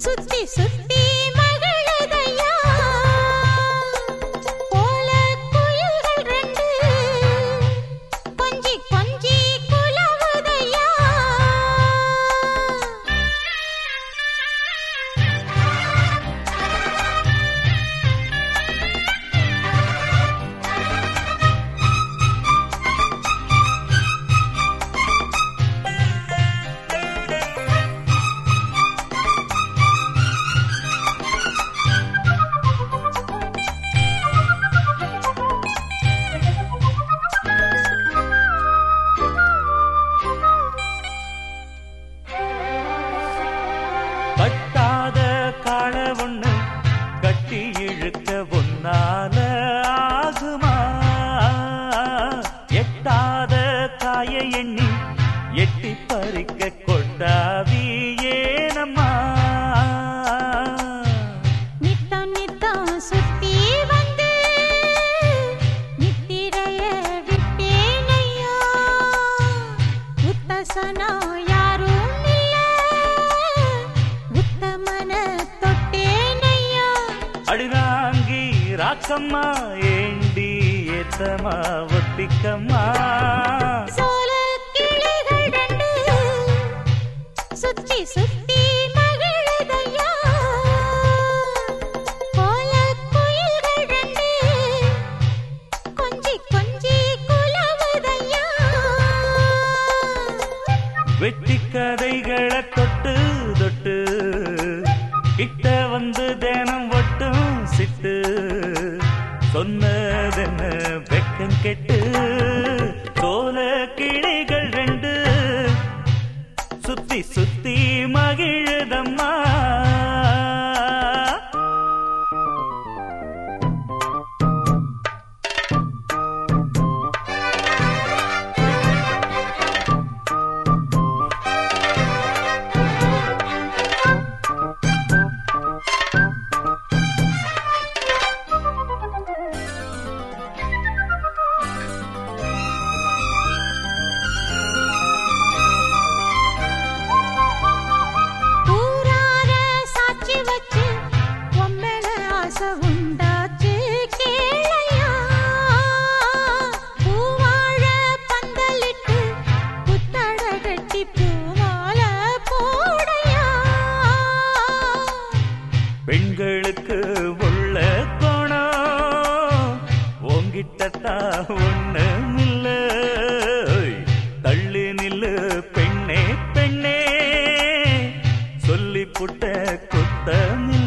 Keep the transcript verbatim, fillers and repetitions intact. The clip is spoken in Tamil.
சுத்தி சுத்தி மகளதையா போல குயில்கள் ரெண்டு கொஞ்சி கொஞ்சி குலவுதையா கட்டாத காள ஒண்ணு கட்டி இழுக்க ஒன்னால ஆகுமா எட்டாத காய எண்ணி எட்டி பறிக்க கொட்டாவி ஏனம்மா நித்தம் நித்தம் சுத்தி வந்து நித்திரைய விட்டேனையா உத்தசனோ யாரும் அடிராங்கி ராக்கம்மா ஏண்டி ஏத்தமா ஒத்திக்கம்மா சோல கிளிகள் ரெண்டு சுத்தி சுத்தி மகளதையா போல குயில்கள் ரெண்டு கொஞ்சி கொஞ்சி குலவுதையா வெட்டி கதைகளை தொட்டு தொட்டு கிட்ட வந்து தினம் ஒட்டும் சிட்டு சொன்னதென்ன வெக்கம் கெட்டு சோல கிளிகள் ரெண்டு சுத்தி சுத்தி மகிழுதம்மா உண்டாச்சு கேளையா பூவாழ பந்தலிட்டு புத்தட கட்டி பூமால போடையா பெண்களுக்கு உள்ள கோணம் உங்கிட்டத்தா ஒண்ணுமில்ல தள்ளி நில்லு பெண்ணே பெண்ணே சொல்லி புட்ட குத்தமில்ல